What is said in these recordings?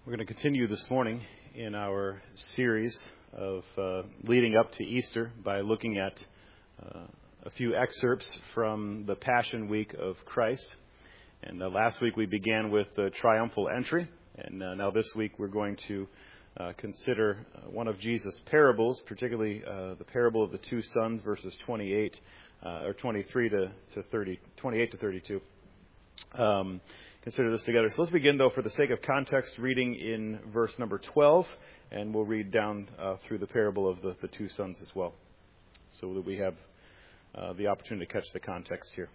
We're going to continue this morning in our series of leading up to Easter by looking at a few excerpts from the Passion Week of Christ. And last week we began with the triumphal entry, and now this week we're going to consider one of Jesus' parables, particularly the parable of the two sons, verses 28 to 32. Consider this together. So let's begin, though, for the sake of context, reading in verse number 12, and we'll read down through the parable of the two sons as well, so that we have the opportunity to catch the context here.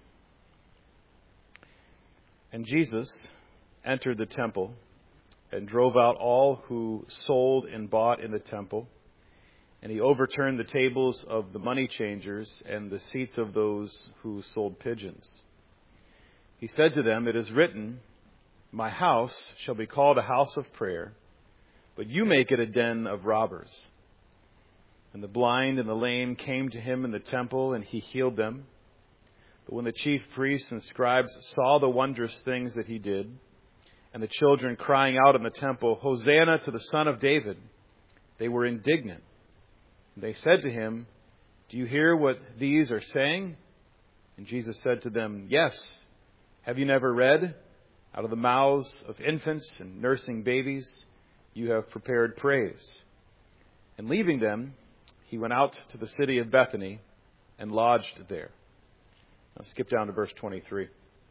And Jesus entered the temple and drove out all who sold and bought in the temple, and he overturned the tables of the money changers and the seats of those who sold pigeons. He said to them, "It is written, 'My house shall be called a house of prayer,' but you make it a den of robbers." And the blind and the lame came to him in the temple, and he healed them. But when the chief priests and scribes saw the wondrous things that he did, and the children crying out in the temple, "Hosanna to the Son of David," they were indignant. And they said to him, "Do you hear what these are saying?" And Jesus said to them, "Yes. Have you never read, 'Out of the mouths of infants and nursing babies, you have prepared praise'?" And leaving them, he went out to the city of Bethany and lodged there. Now skip down to verse 23.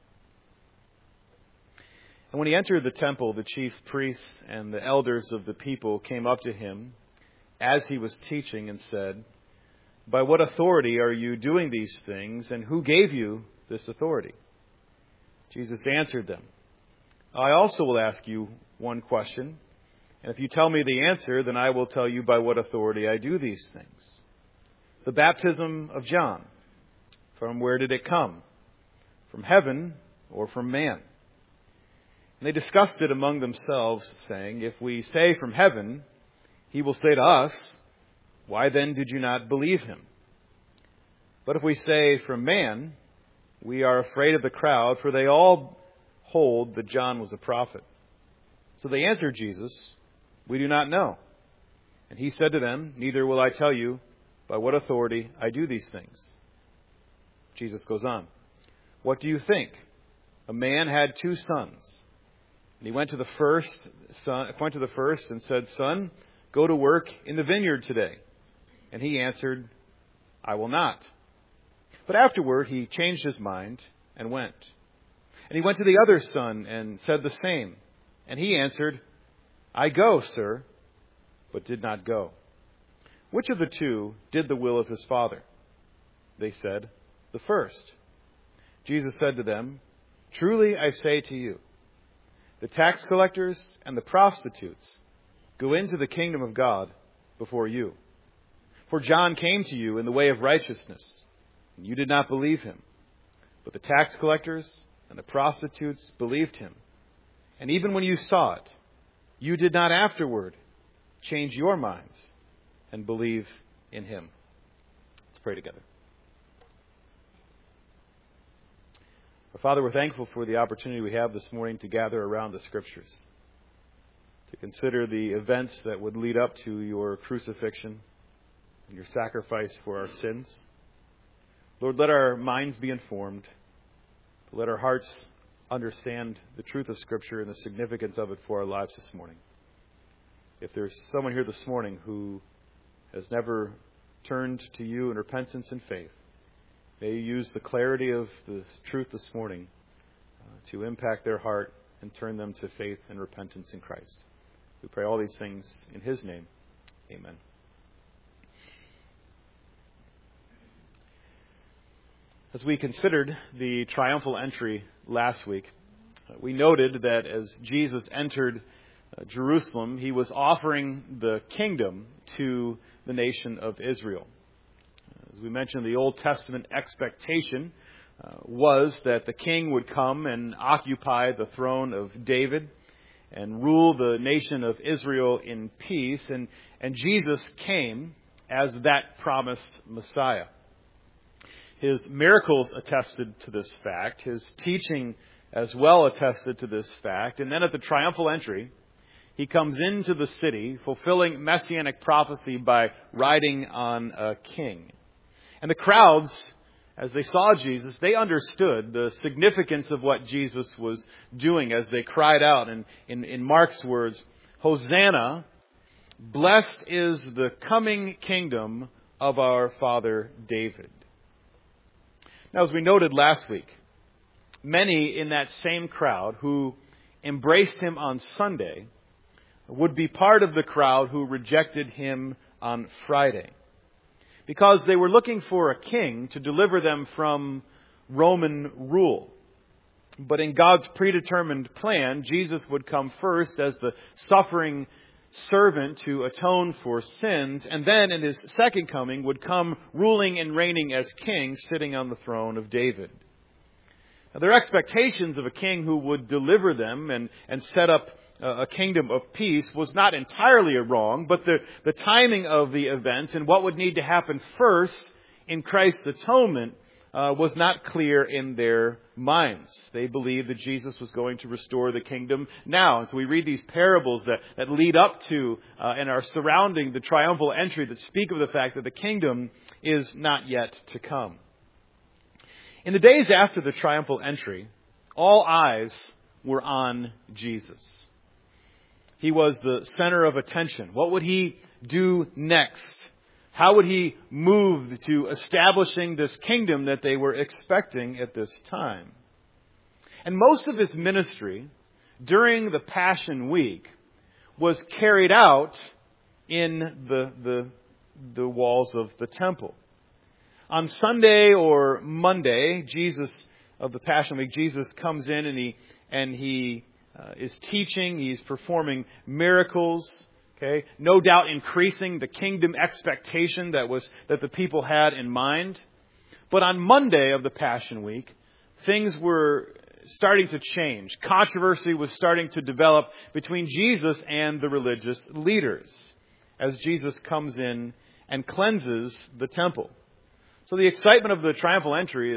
And when he entered the temple, the chief priests and the elders of the people came up to him as he was teaching and said, "By what authority are you doing these things, and who gave you this authority?" Jesus answered them, "I also will ask you one question, and if you tell me the answer, then I will tell you by what authority I do these things. The baptism of John, from where did it come? From heaven or from man?" And they discussed it among themselves, saying, "If we say from heaven, he will say to us, 'Why then did you not believe him?' But if we say from man, we are afraid of the crowd, for they all hold that John was a prophet." So they answered Jesus, "We do not know." And he said to them, "Neither will I tell you by what authority I do these things." Jesus goes on, "What do you think? A man had two sons. And he went to the first and said, 'Son, go to work in the vineyard today.' And he answered, 'I will not.' But afterward he changed his mind and went. And he went to the other son and said the same. And he answered, 'I go, sir,' but did not go. Which of the two did the will of his father?" They said, "The first." Jesus said to them, "Truly I say to you, the tax collectors and the prostitutes go into the kingdom of God before you. For John came to you in the way of righteousness, and you did not believe him. But the tax collectors and the prostitutes believed him. And even when you saw it, you did not afterward change your minds and believe in him." Let's pray together. Our Father, we're thankful for the opportunity we have this morning to gather around the Scriptures, to consider the events that would lead up to your crucifixion and your sacrifice for our sins. Lord, let our minds be informed. Let our hearts understand the truth of Scripture and the significance of it for our lives this morning. If there's someone here this morning who has never turned to you in repentance and faith, may you use the clarity of the truth this morning to impact their heart and turn them to faith and repentance in Christ. We pray all these things in his name. Amen. As we considered the triumphal entry last week, we noted that as Jesus entered Jerusalem, he was offering the kingdom to the nation of Israel. As we mentioned, the Old Testament expectation was that the king would come and occupy the throne of David and rule the nation of Israel in peace. And Jesus came as that promised Messiah. His miracles attested to this fact. His teaching as well attested to this fact. And then at the triumphal entry, he comes into the city, fulfilling messianic prophecy by riding on a king. And the crowds, as they saw Jesus, they understood the significance of what Jesus was doing as they cried out. And in Mark's words, "Hosanna, blessed is the coming kingdom of our father David." Now, as we noted last week, many in that same crowd who embraced him on Sunday would be part of the crowd who rejected him on Friday, because they were looking for a king to deliver them from Roman rule. But in God's predetermined plan, Jesus would come first as the suffering servant to atone for sins, and then in his second coming would come ruling and reigning as king, sitting on the throne of David. Now, their expectations of a king who would deliver them and set up a kingdom of peace was not entirely wrong, but the timing of the events and what would need to happen first in Christ's atonement was not clear in their minds. They believed that Jesus was going to restore the kingdom now. And so we read these parables that lead up to and are surrounding the triumphal entry that speak of the fact that the kingdom is not yet to come. In the days after the triumphal entry, all eyes were on Jesus. He was the center of attention. What would he do next? How would he move to establishing this kingdom that they were expecting at this time? And most of his ministry during the Passion Week was carried out in the walls of the temple. On Sunday or Monday, Jesus of the Passion Week, Jesus comes in and he is teaching. He's performing miracles. Okay, no doubt increasing the kingdom expectation that the people had in mind. But on Monday of the Passion Week, things were starting to change. Controversy was starting to develop between Jesus and the religious leaders as Jesus comes in and cleanses the temple. So the excitement of the triumphal entry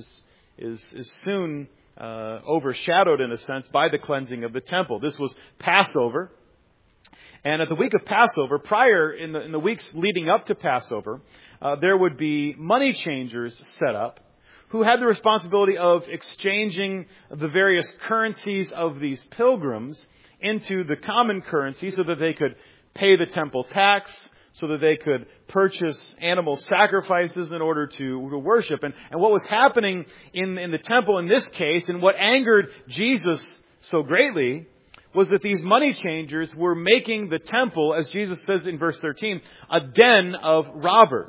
is soon overshadowed in a sense by the cleansing of the temple. This was Passover. And at the week of Passover, prior in the weeks leading up to Passover, there would be money changers set up who had the responsibility of exchanging the various currencies of these pilgrims into the common currency so that they could pay the temple tax, so that they could purchase animal sacrifices in order to worship. And what was happening in the temple in this case, and what angered Jesus so greatly, was that these money changers were making the temple, as Jesus says in verse 13, a den of robbers.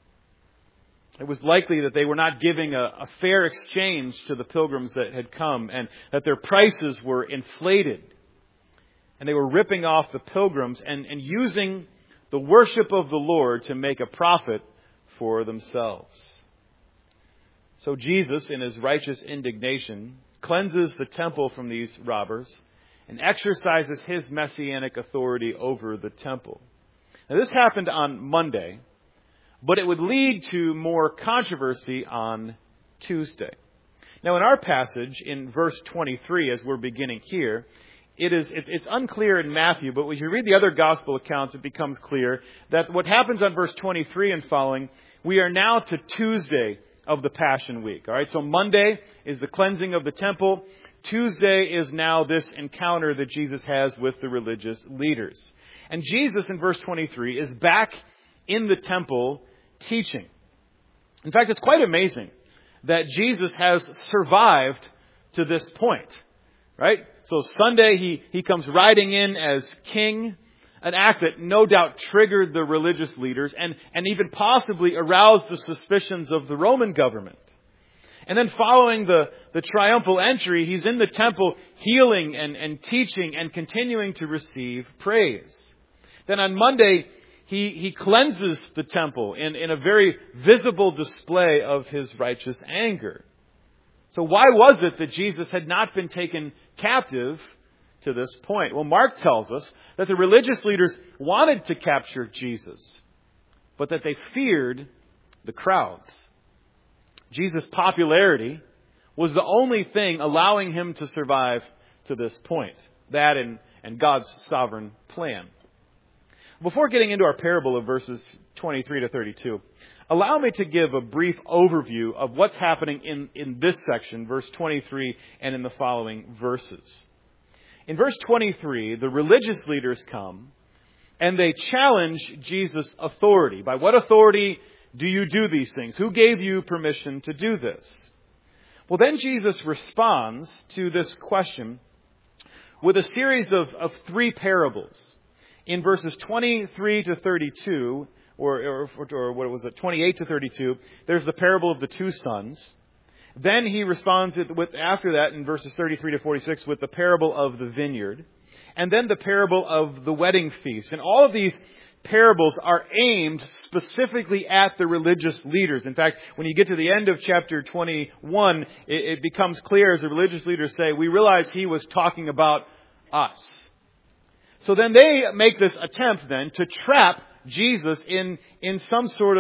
It was likely that they were not giving a fair exchange to the pilgrims that had come, and that their prices were inflated. And they were ripping off the pilgrims and using the worship of the Lord to make a profit for themselves. So Jesus, in his righteous indignation, cleanses the temple from these robbers and exercises his messianic authority over the temple. Now, this happened on Monday, but it would lead to more controversy on Tuesday. Now, in our passage, in verse 23, as we're beginning here, it's unclear in Matthew, but when you read the other gospel accounts, it becomes clear that what happens on verse 23 and following, we are now to Tuesday of the Passion Week. All right, so Monday is the cleansing of the temple. Tuesday is now this encounter that Jesus has with the religious leaders. And Jesus, in verse 23, is back in the temple teaching. In fact, it's quite amazing that Jesus has survived to this point. Right? So Sunday, he comes riding in as king, an act that no doubt triggered the religious leaders and even possibly aroused the suspicions of the Roman government. And then following the triumphal entry, he's in the temple healing and teaching and continuing to receive praise. Then on Monday, he cleanses the temple in a very visible display of his righteous anger. So why was it that Jesus had not been taken captive to this point? Well, Mark tells us that the religious leaders wanted to capture Jesus, but that they feared the crowds. Jesus' popularity was the only thing allowing him to survive to this point. That and God's sovereign plan. Before getting into our parable of verses 23 to 32, allow me to give a brief overview of what's happening in this section, verse 23, and in the following verses. In verse 23, the religious leaders come and they challenge Jesus' authority. By what authority do you do these things? Who gave you permission to do this? Well, then Jesus responds to this question with a series of three parables. In verses 23 to 32, or what was it, 28 to 32, there's the parable of the two sons. Then he responds after that in verses 33 to 46 with the parable of the vineyard. And then the parable of the wedding feast. And all of these parables are aimed specifically at the religious leaders. In fact, when you get to the end of chapter 21, it becomes clear as the religious leaders say, we realize he was talking about us. So then they make this attempt then to trap Jesus in some sort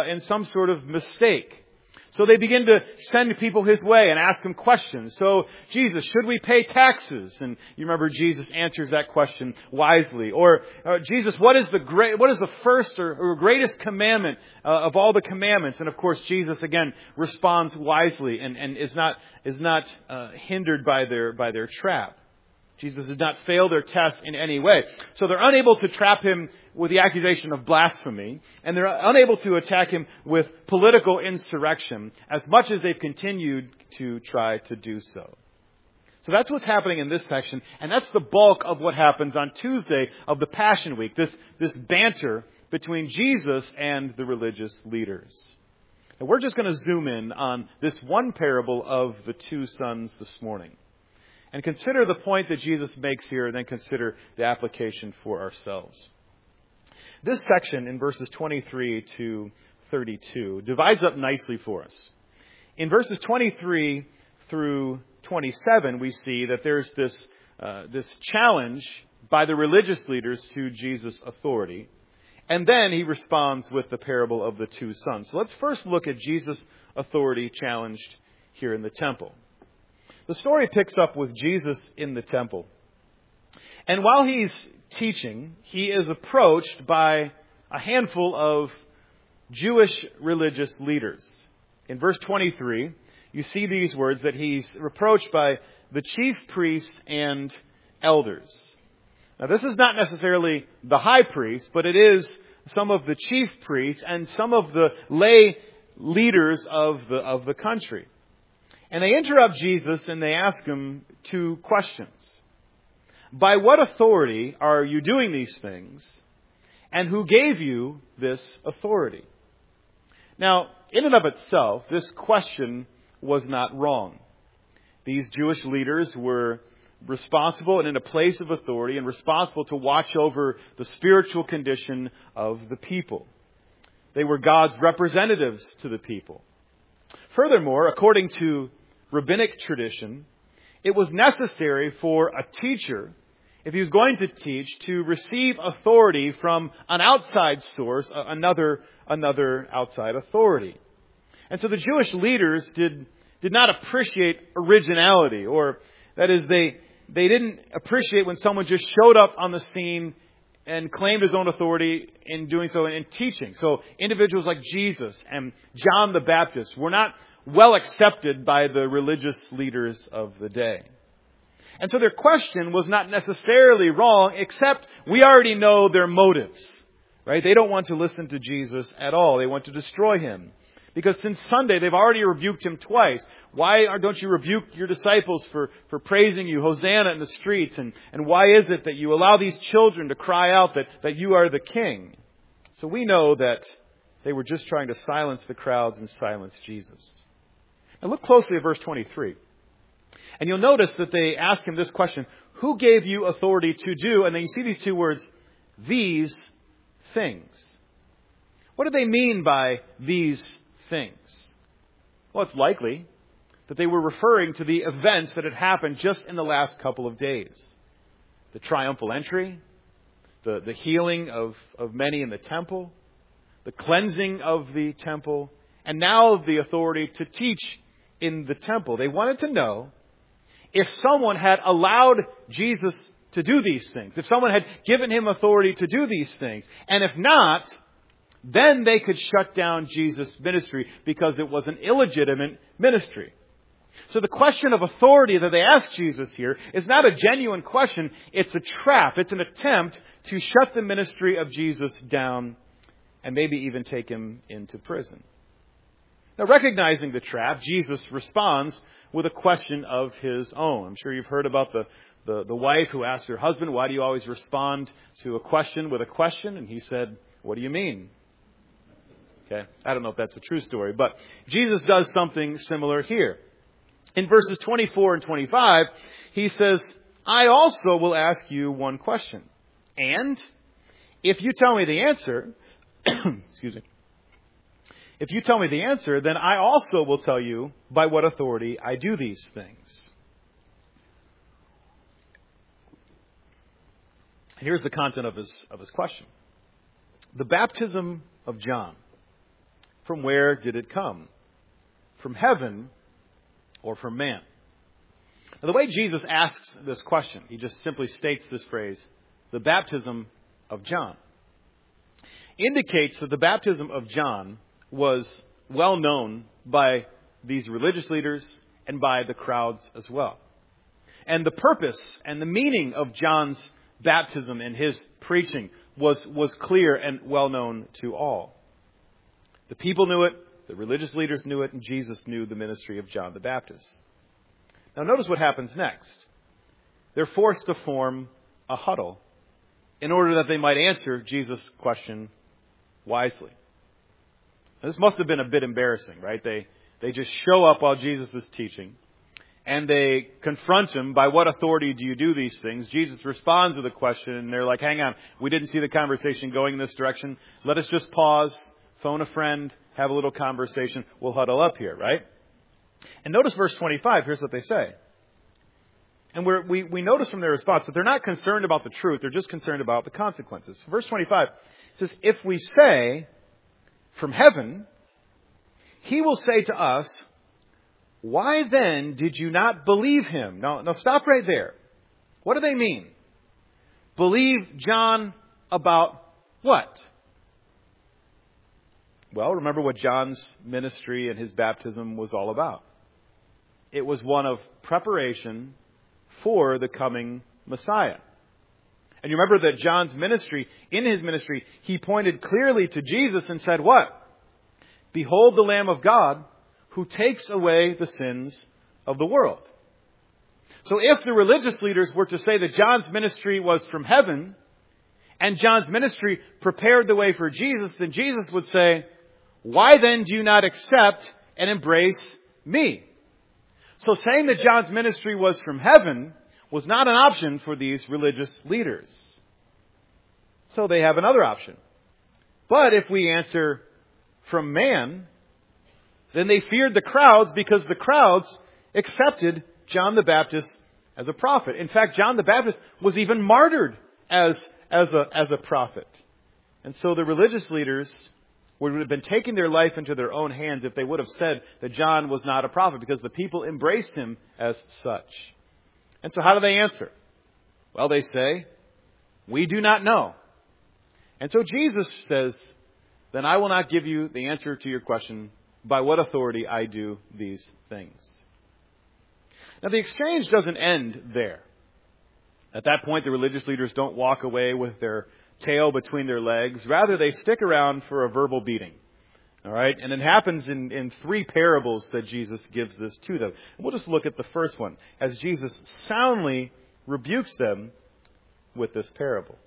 of mistake. So they begin to send people his way and ask him questions. So, Jesus, should we pay taxes? And you remember Jesus answers that question wisely. Or, Jesus, what is the first or greatest commandment of all the commandments? And of course, Jesus again responds wisely and is not hindered by their trap. Jesus did not fail their test in any way. So they're unable to trap him with the accusation of blasphemy, and they're unable to attack him with political insurrection as much as they've continued to try to do so. So that's what's happening in this section, and that's the bulk of what happens on Tuesday of the Passion Week, this banter between Jesus and the religious leaders. And we're just going to zoom in on this one parable of the two sons this morning. And consider the point that Jesus makes here, and then consider the application for ourselves. This section in verses 23 to 32 divides up nicely for us. In verses 23 through 27, we see that there's this challenge by the religious leaders to Jesus' authority. And then he responds with the parable of the two sons. So let's first look at Jesus' authority challenged here in the temple. The story picks up with Jesus in the temple. And while he's teaching, he is approached by a handful of Jewish religious leaders. In verse 23, you see these words that he's approached by the chief priests and elders. Now, this is not necessarily the high priest, but it is some of the chief priests and some of the lay leaders of the country. And they interrupt Jesus and they ask him two questions. By what authority are you doing these things? And who gave you this authority? Now, in and of itself, this question was not wrong. These Jewish leaders were responsible and in a place of authority and responsible to watch over the spiritual condition of the people. They were God's representatives to the people. Furthermore, according to rabbinic tradition, it was necessary for a teacher, if he was going to teach, to receive authority from an outside source, another outside authority. And so the Jewish leaders did not appreciate originality, or that is, they didn't appreciate when someone just showed up on the scene and claimed his own authority in doing so and in teaching. So individuals like Jesus and John the Baptist were not well accepted by the religious leaders of the day. And so their question was not necessarily wrong, except we already know their motives, right? They don't want to listen to Jesus at all. They want to destroy him. Because since Sunday, they've already rebuked him twice. Why don't you rebuke your disciples for praising you, Hosanna, in the streets? And why is it that you allow these children to cry out that you are the king? So we know that they were just trying to silence the crowds and silence Jesus. Now look closely at verse 23. And you'll notice that they ask him this question: who gave you authority to do? And then you see these two words, these things. What do they mean by these things? Well, it's likely that they were referring to the events that had happened just in the last couple of days. The triumphal entry, the healing of many in the temple, the cleansing of the temple, and now the authority to teach in the temple. They wanted to know if someone had allowed Jesus to do these things, if someone had given him authority to do these things. And if not, then they could shut down Jesus' ministry because it was an illegitimate ministry. So the question of authority that they ask Jesus here is not a genuine question. It's a trap. It's an attempt to shut the ministry of Jesus down and maybe even take him into prison. Now, recognizing the trap, Jesus responds with a question of his own. I'm sure you've heard about the wife who asked her husband, "Why do you always respond to a question with a question?" And he said, "What do you mean?" Okay, I don't know if that's a true story, but Jesus does something similar here. In verses 24 and 25, he says, "I also will ask you one question. And if you tell me the answer, excuse me, if you tell me the answer, then I also will tell you by what authority I do these things." Here's the content of his question. The baptism of John, from where did it come? From heaven or from man? Now, the way Jesus asks this question, he just simply states this phrase, the baptism of John, indicates that the baptism of John was well known by these religious leaders and by the crowds as well. And the purpose and the meaning of John's baptism and his preaching was clear and well known to all. The people knew it, the religious leaders knew it, and Jesus knew the ministry of John the Baptist. Now notice what happens next. They're forced to form a huddle in order that they might answer Jesus' question wisely. Now, this must have been a bit embarrassing, right? They just show up while Jesus is teaching, and they confront him. By what authority do you do these things? Jesus responds with a question, and they're like, hang on, we didn't see the conversation going in this direction. Let us just pause, phone a friend, have a little conversation. We'll huddle up here, right? And notice verse 25. Here's what they say. And we notice from their response that they're not concerned about the truth. They're just concerned about the consequences. Verse 25 says, if we say from heaven, he will say to us, why then did you not believe him? Now stop right there. What do they mean? Believe John about what? Well, remember what John's ministry and his baptism was all about. It was one of preparation for the coming Messiah. And you remember that John's ministry, in his ministry, he pointed clearly to Jesus and said what? Behold the Lamb of God who takes away the sins of the world. So if the religious leaders were to say that John's ministry was from heaven, and John's ministry prepared the way for Jesus, then Jesus would say, why then do you not accept and embrace me? So saying that John's ministry was from heaven was not an option for these religious leaders. So they have another option. But if we answer from man, then they feared the crowds because the crowds accepted John the Baptist as a prophet. In fact, John the Baptist was even martyred as a prophet. And so the religious leaders would have been taking their life into their own hands if they would have said that John was not a prophet, because the people embraced him as such. And so how do they answer? Well, they say, we do not know. And so Jesus says, then I will not give you the answer to your question, by what authority I do these things. Now the exchange doesn't end there. At that point, the religious leaders don't walk away with their tail between their legs. Rather, they stick around for a verbal beating. All right? And it happens in three parables that Jesus gives this to them. We'll just look at the first one, as Jesus soundly rebukes them with this parable.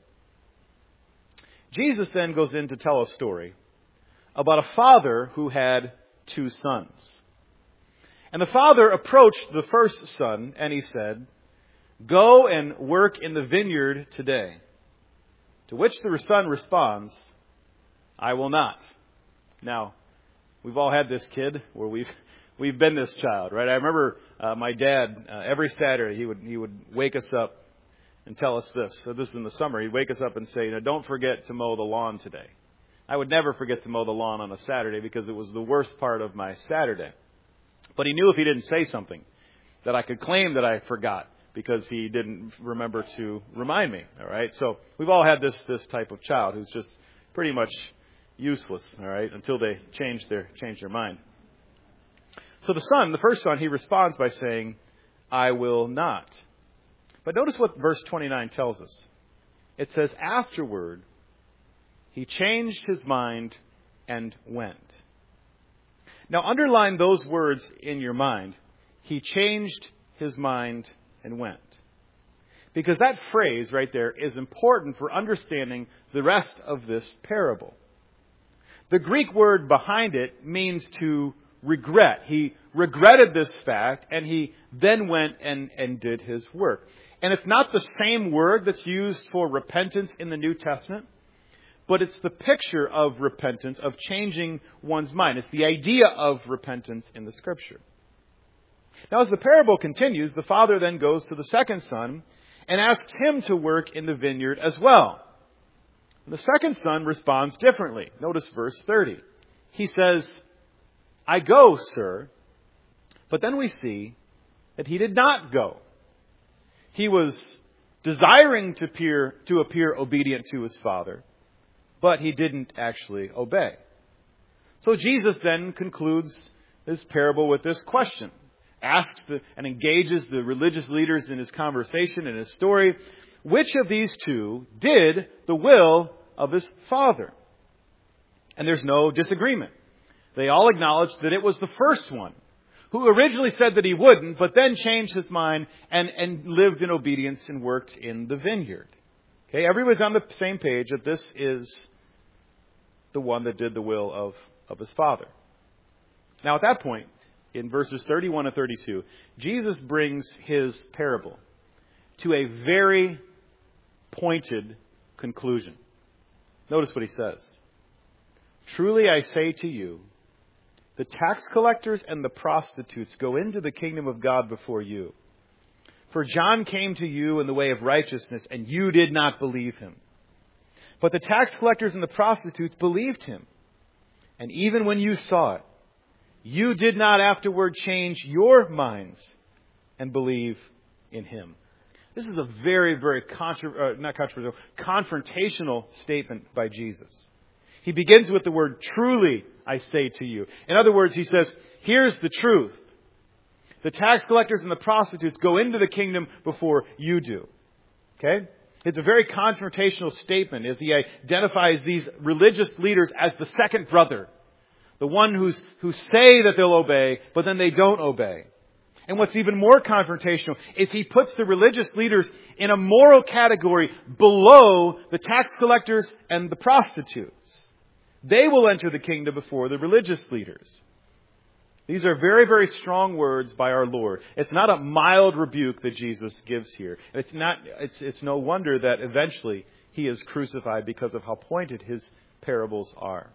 Jesus then goes in to tell a story about a father who had two sons. And the father approached the first son and he said, go and work in the vineyard today. To which the son responds, I will not. Now, we've all had this kid where we've been this child, right? I remember my dad, every Saturday, he would wake us up and tell us this. So this is in the summer. He'd wake us up and say, don't forget to mow the lawn today. I would never forget to mow the lawn on a Saturday because it was the worst part of my Saturday. But he knew if he didn't say something, that I could claim that I forgot because he didn't remember to remind me. All right. So we've all had this type of child who's just pretty much useless. All right. Until they change their mind. So the first son, he responds by saying, I will not. But notice what verse 29 tells us. It says, afterward, he changed his mind and went. Now underline those words in your mind. He changed his mind and went. Because that phrase right there is important for understanding the rest of this parable. The Greek word behind it means to regret. He regretted this fact and he then went and did his work. And it's not the same word that's used for repentance in the New Testament, but it's the picture of repentance, of changing one's mind. It's the idea of repentance in the Scripture. Now, as the parable continues, the father then goes to the second son and asks him to work in the vineyard as well. The second son responds differently. Notice verse 30. He says, I go, sir. But then we see that he did not go. He was desiring to appear obedient to his father, but he didn't actually obey. So Jesus then concludes this parable with this question. Asks and engages the religious leaders in his conversation, in his story. Which of these two did the will of his father? And there's no disagreement. They all acknowledge that it was the first one, who originally said that he wouldn't, but then changed his mind and lived in obedience and worked in the vineyard. Okay, everybody's on the same page that this is the one that did the will of his father. Now at that point, in verses 31 and 32, Jesus brings his parable to a very pointed conclusion. Notice what he says. Truly I say to you, the tax collectors and the prostitutes go into the kingdom of God before you. For John came to you in the way of righteousness, and you did not believe him. But the tax collectors and the prostitutes believed him. And even when you saw it, you did not afterward change your minds and believe in him. This is a very, very confrontational statement by Jesus. He begins with the word, truly, I say to you. In other words, he says, here's the truth. The tax collectors and the prostitutes go into the kingdom before you do. Okay? It's a very confrontational statement as he identifies these religious leaders as the second brother. The one who say that they'll obey, but then they don't obey. And what's even more confrontational is he puts the religious leaders in a moral category below the tax collectors and the prostitutes. They will enter the kingdom before the religious leaders. These are very, very strong words by our Lord. It's not a mild rebuke that Jesus gives here. It's no wonder that eventually he is crucified because of how pointed his parables are.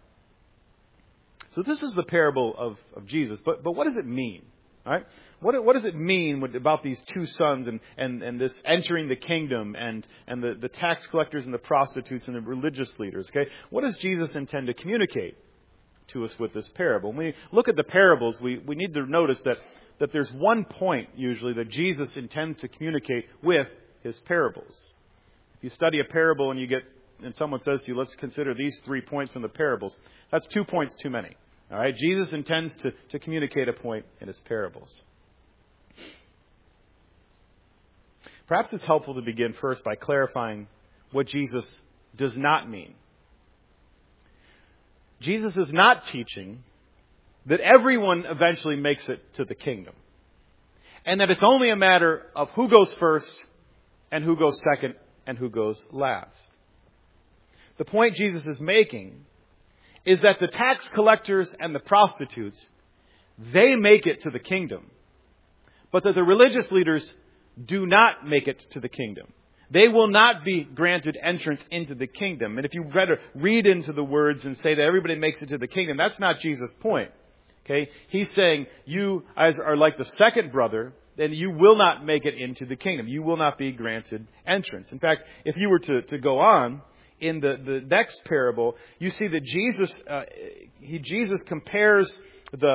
So this is the parable of Jesus. But what does it mean? All right? What does it mean about these two sons and this entering the kingdom and the tax collectors and the prostitutes and the religious leaders? Okay, what does Jesus intend to communicate to us with this parable? When we look at the parables, we need to notice that there's one point usually that Jesus intends to communicate with his parables. If you study a parable and someone says to you, let's consider these 3 points from the parables, that's 2 points too many. All right, Jesus intends to communicate a point in his parables. Perhaps it's helpful to begin first by clarifying what Jesus does not mean. Jesus is not teaching that everyone eventually makes it to the kingdom, and that it's only a matter of who goes first and who goes second and who goes last. The point Jesus is making is that the tax collectors and the prostitutes, they make it to the kingdom, but that the religious leaders do not make it to the kingdom. They will not be granted entrance into the kingdom. And if you read into the words and say that everybody makes it to the kingdom, that's not Jesus' point. Okay? He's saying you are like the second brother, then you will not make it into the kingdom. You will not be granted entrance. In fact, if you were to go on, in the next parable, you see that Jesus compares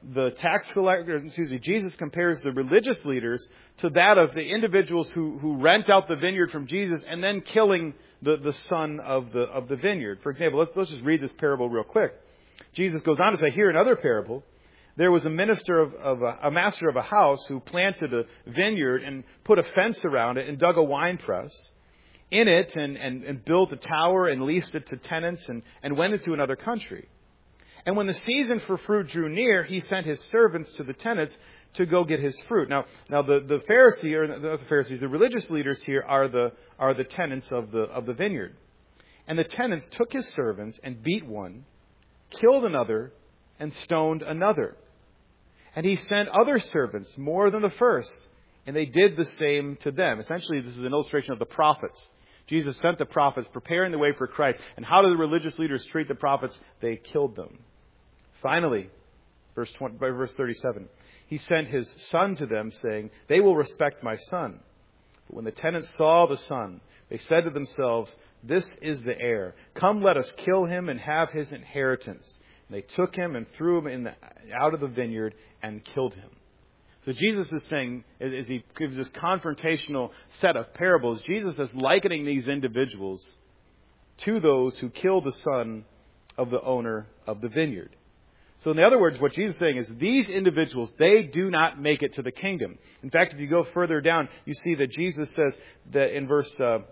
the tax collectors, Jesus compares the religious leaders to that of the individuals who rent out the vineyard from Jesus and then killing the son of the vineyard. For example, let's just read this parable real quick. Jesus goes on to say, here another parable. There was a master of a house who planted a vineyard and put a fence around it and dug a wine press in it and built a tower and leased it to tenants and went into another country. And when the season for fruit drew near, he sent his servants to the tenants to go get his fruit. Now the Pharisee, or not the Pharisees, the religious leaders here are the tenants of the vineyard. And the tenants took his servants and beat one, killed another, and stoned another. And he sent other servants more than the first, and they did the same to them. Essentially, this is an illustration of the prophets. Jesus sent the prophets, preparing the way for Christ. And how do the religious leaders treat the prophets? They killed them. Finally, verse 37, he sent his son to them, saying, they will respect my son. But when the tenants saw the son, they said to themselves, this is the heir. Come, let us kill him and have his inheritance. And they took him and threw him out of the vineyard and killed him. So Jesus is saying, as he gives this confrontational set of parables, Jesus is likening these individuals to those who killed the son of the owner of the vineyard. So in other words, what Jesus is saying is these individuals, they do not make it to the kingdom. In fact, if you go further down, you see that Jesus says that in verse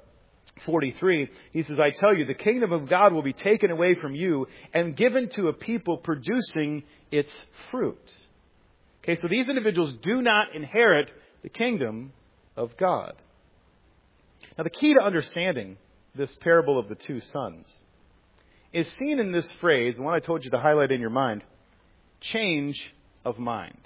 43, he says, I tell you, the kingdom of God will be taken away from you and given to a people producing its fruit. Okay, so these individuals do not inherit the kingdom of God. Now, the key to understanding this parable of the two sons is seen in this phrase, the one I told you to highlight in your mind, change of mind.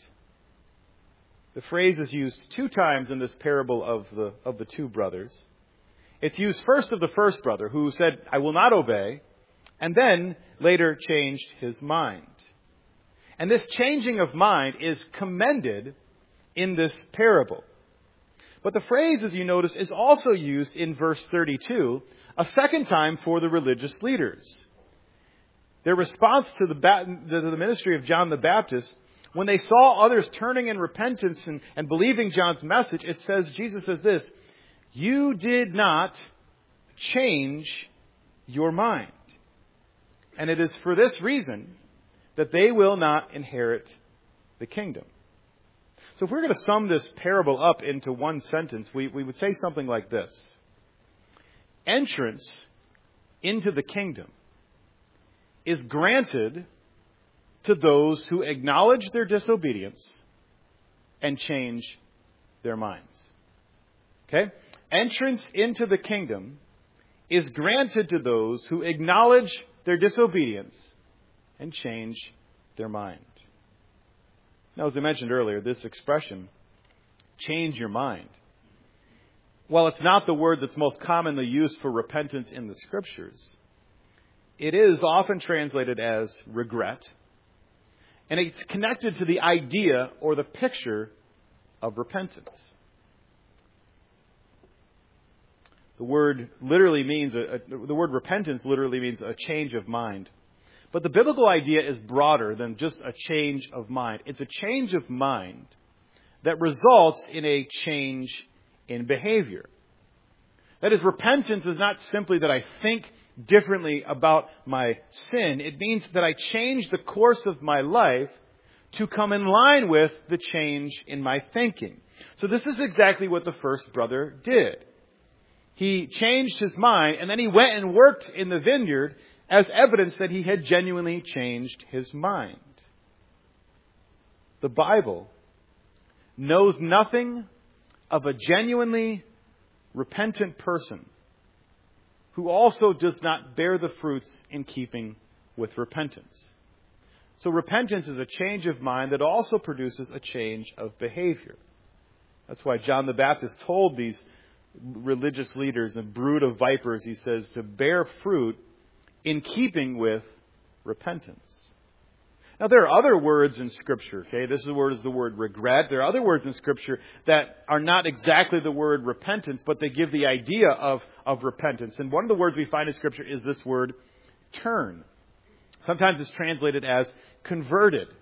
The phrase is used 2 times in this parable of the two brothers. It's used first of the first brother who said, I will not obey, and then later changed his mind. And this changing of mind is commended in this parable. But the phrase, as you notice, is also used in verse 32 a second time for the religious leaders. Their response to the ministry of John the Baptist, when they saw others turning in repentance and believing John's message, Jesus says this, you did not change your mind. And it is for this reason that they will not inherit the kingdom. So if we're going to sum this parable up into one sentence, we would say something like this. Entrance into the kingdom is granted to those who acknowledge their disobedience and change their minds. Okay? Entrance into the kingdom is granted to those who acknowledge their disobedience and change their mind. Now, as I mentioned earlier, this expression, change your mind, while it's not the word that's most commonly used for repentance in the Scriptures, it is often translated as regret. And it's connected to the idea or the picture of repentance. The word repentance literally means a change of mind. But the biblical idea is broader than just a change of mind. It's a change of mind that results in a change in behavior. That is, repentance is not simply that I think differently about my sin. It means that I change the course of my life to come in line with the change in my thinking. So this is exactly what the first brother did. He changed his mind, and then he went and worked in the vineyard as evidence that he had genuinely changed his mind. The Bible knows nothing of a genuinely repentant person who also does not bear the fruits in keeping with repentance. So repentance is a change of mind that also produces a change of behavior. That's why John the Baptist told these religious leaders, the brood of vipers, he says, to bear fruit in keeping with repentance. Now, there are other words in Scripture, okay? This is the word regret. There are other words in Scripture that are not exactly the word repentance, but they give the idea of repentance. And one of the words we find in Scripture is this word turn. Sometimes it's translated as converted.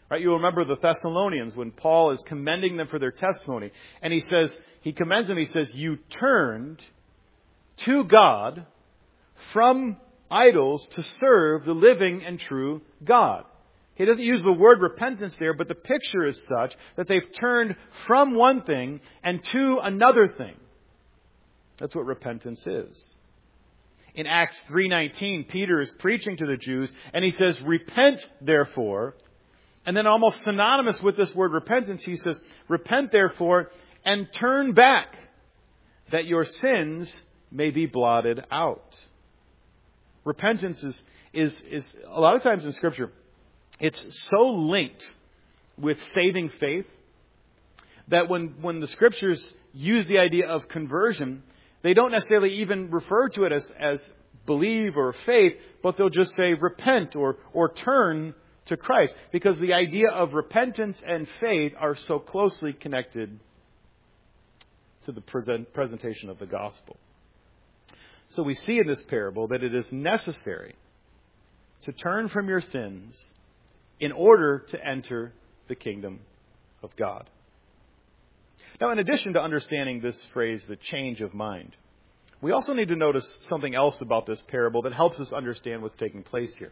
Right? You'll remember the Thessalonians when Paul is commending them for their testimony. And he commends them, he says, you turned to God from idols to serve the living and true God. He doesn't use the word repentance there, but the picture is such that they've turned from one thing and to another thing. That's what repentance is. In Acts 3:19, Peter is preaching to the Jews, and he says, repent therefore. And then almost synonymous with this word repentance, he says, repent therefore and turn back, that your sins may be blotted out. Repentance is a lot of times in Scripture, it's so linked with saving faith that when the Scriptures use the idea of conversion, they don't necessarily even refer to it as believe or faith, but they'll just say repent or turn to Christ. Because the idea of repentance and faith are so closely connected to the presentation of the gospel. So we see in this parable that it is necessary to turn from your sins in order to enter the kingdom of God. Now, in addition to understanding this phrase, the change of mind, we also need to notice something else about this parable that helps us understand what's taking place here.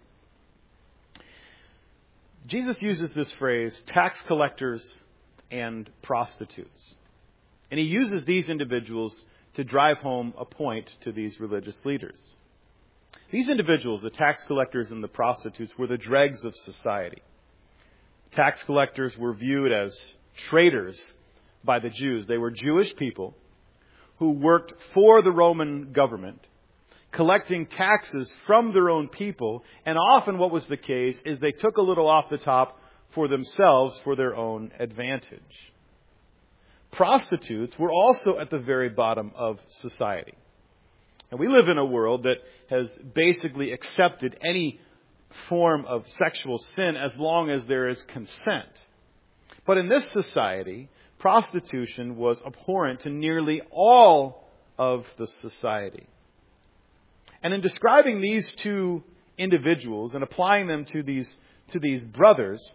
Jesus uses this phrase, tax collectors and prostitutes. And he uses these individuals to drive home a point to these religious leaders. These individuals, the tax collectors and the prostitutes, were the dregs of society. Tax collectors were viewed as traitors by the Jews. They were Jewish people who worked for the Roman government, collecting taxes from their own people. And often what was the case is they took a little off the top for themselves for their own advantage. Prostitutes were also at the very bottom of society. And we live in a world that has basically accepted any form of sexual sin as long as there is consent. But in this society, prostitution was abhorrent to nearly all of the society. And in describing these two individuals and applying them to these brothers,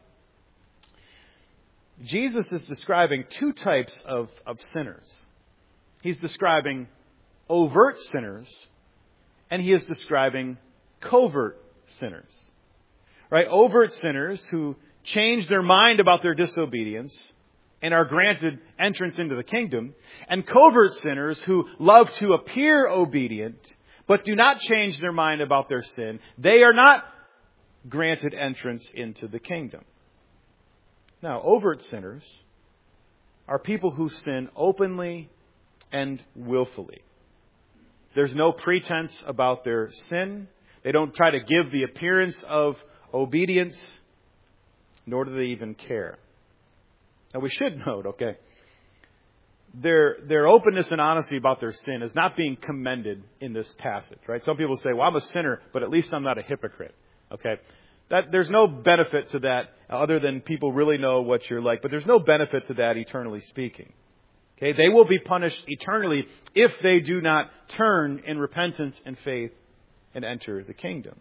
Jesus is describing two types of sinners. He's describing overt sinners, and he is describing covert sinners. Right? Overt sinners who change their mind about their disobedience and are granted entrance into the kingdom, and covert sinners who love to appear obedient but do not change their mind about their sin. They are not granted entrance into the kingdom. Now, overt sinners are people who sin openly and willfully. There's no pretense about their sin. They don't try to give the appearance of obedience, nor do they even care. Now, we should note, their openness and honesty about their sin is not being commended in this passage, right? Some people say, well, I'm a sinner, but at least I'm not a hypocrite, There's no benefit to that other than people really know what you're like. But there's no benefit to that eternally speaking. They will be punished eternally if they do not turn in repentance and faith and enter the kingdom.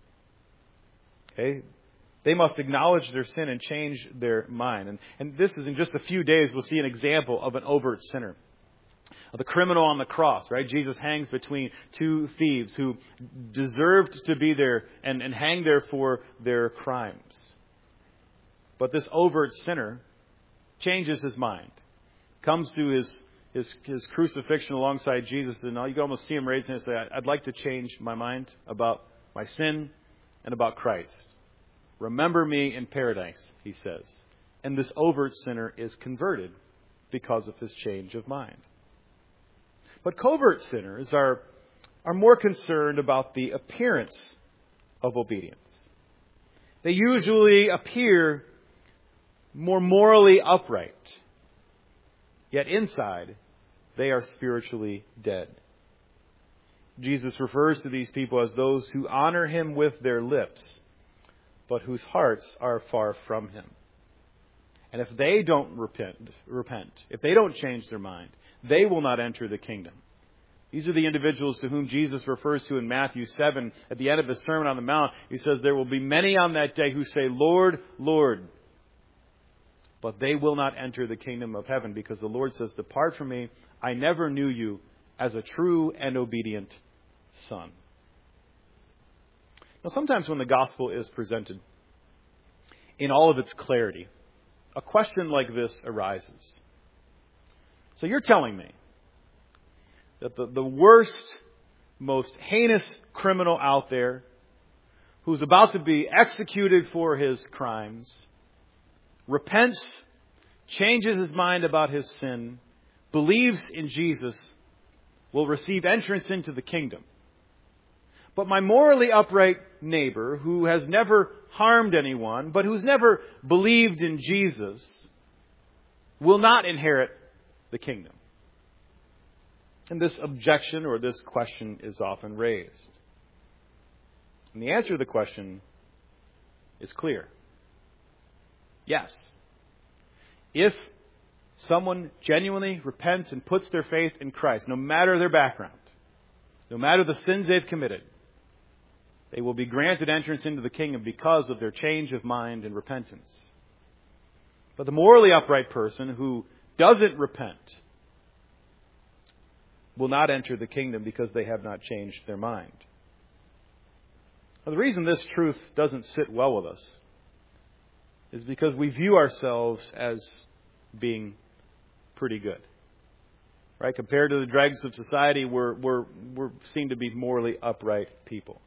They must acknowledge their sin and change their mind. And this is in just a few days we'll see an example of an overt sinner. The criminal on the cross, right? Jesus hangs between two thieves who deserved to be there and hang there for their crimes. But this overt sinner changes his mind, comes to his crucifixion alongside Jesus, and you can almost see him raise his hand and say, I'd like to change my mind about my sin and about Christ. Remember me in paradise, he says. And this overt sinner is converted because of his change of mind. But covert sinners are more concerned about the appearance of obedience. They usually appear more morally upright. Yet inside, they are spiritually dead. Jesus refers to these people as those who honor him with their lips, but whose hearts are far from him. And if they don't repent, if they don't change their mind, they will not enter the kingdom. These are the individuals to whom Jesus refers to in Matthew 7. At the end of the Sermon on the Mount, he says, there will be many on that day who say, Lord, Lord, but they will not enter the kingdom of heaven, because the Lord says, depart from me, I never knew you, as a true and obedient son. Now, sometimes when the gospel is presented in all of its clarity, a question like this arises. So you're telling me that the worst, most heinous criminal out there, who's about to be executed for his crimes, repents, changes his mind about his sin, believes in Jesus, will receive entrance into the kingdom. But my morally upright neighbor, who has never harmed anyone, but who's never believed in Jesus, will not inherit the kingdom. And this objection or this question is often raised. And the answer to the question is clear. Yes. If someone genuinely repents and puts their faith in Christ, no matter their background, no matter the sins they've committed, they will be granted entrance into the kingdom because of their change of mind and repentance. But the morally upright person who doesn't repent will not enter the kingdom because they have not changed their mind. Now, the reason this truth doesn't sit well with us is because we view ourselves as being pretty good. Right? Compared to the dregs of society, we're seen to be morally upright people.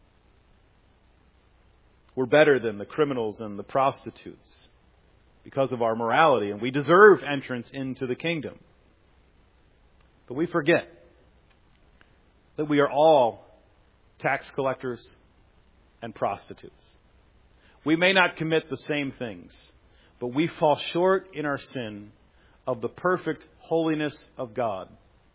We're better than the criminals and the prostitutes because of our morality, and we deserve entrance into the kingdom. But we forget that we are all tax collectors and prostitutes. We may not commit the same things, but we fall short in our sin of the perfect holiness of God.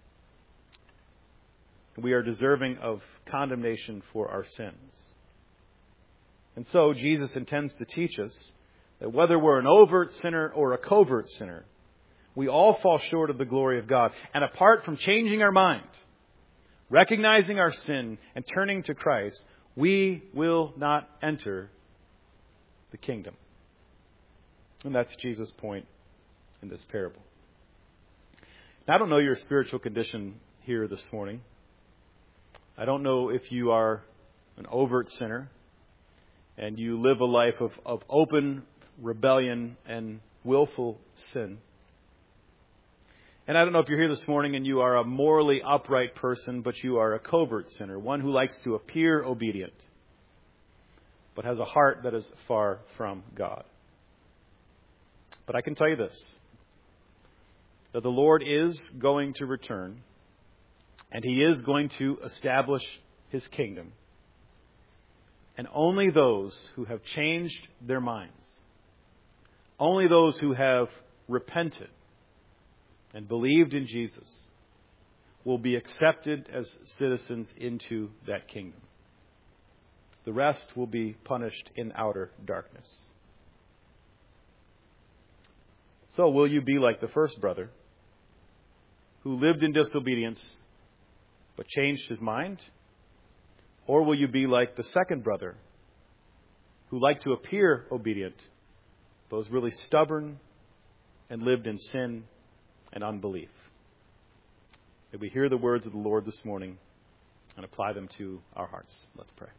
We are deserving of condemnation for our sins. And so Jesus intends to teach us that whether we're an overt sinner or a covert sinner, we all fall short of the glory of God. And apart from changing our mind, recognizing our sin, and turning to Christ, we will not enter the kingdom. And that's Jesus' point in this parable. Now, I don't know your spiritual condition here this morning. I don't know if you are an overt sinner and you live a life of open rebellion and willful sin. And I don't know if you're here this morning and you are a morally upright person, but you are a covert sinner, one who likes to appear obedient, but has a heart that is far from God. But I can tell you this, that the Lord is going to return, and He is going to establish His kingdom. And only those who have changed their minds, only those who have repented and believed in Jesus, will be accepted as citizens into that kingdom. The rest will be punished in outer darkness. So will you be like the first brother who lived in disobedience but changed his mind? Or will you be like the second brother who liked to appear obedient but was really stubborn and lived in sin and unbelief? May we hear the words of the Lord this morning and apply them to our hearts. Let's pray.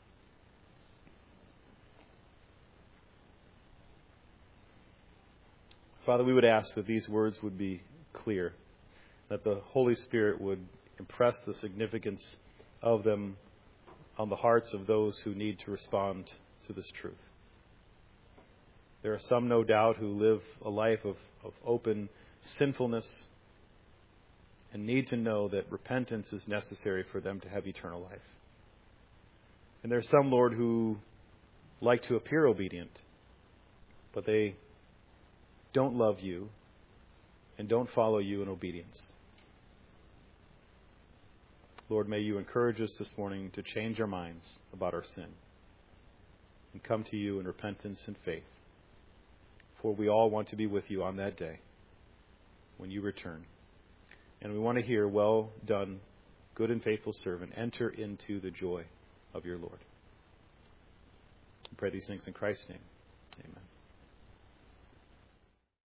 Father, we would ask that these words would be clear, that the Holy Spirit would impress the significance of them on the hearts of those who need to respond to this truth. There are some, no doubt, who live a life of open sinfulness and need to know that repentance is necessary for them to have eternal life. And there are some, Lord, who like to appear obedient, but they don't love you and don't follow you in obedience. Lord, may you encourage us this morning to change our minds about our sin and come to you in repentance and faith. For we all want to be with you on that day when you return. And we want to hear, well done, good and faithful servant, enter into the joy of your Lord. I pray these things in Christ's name. Amen.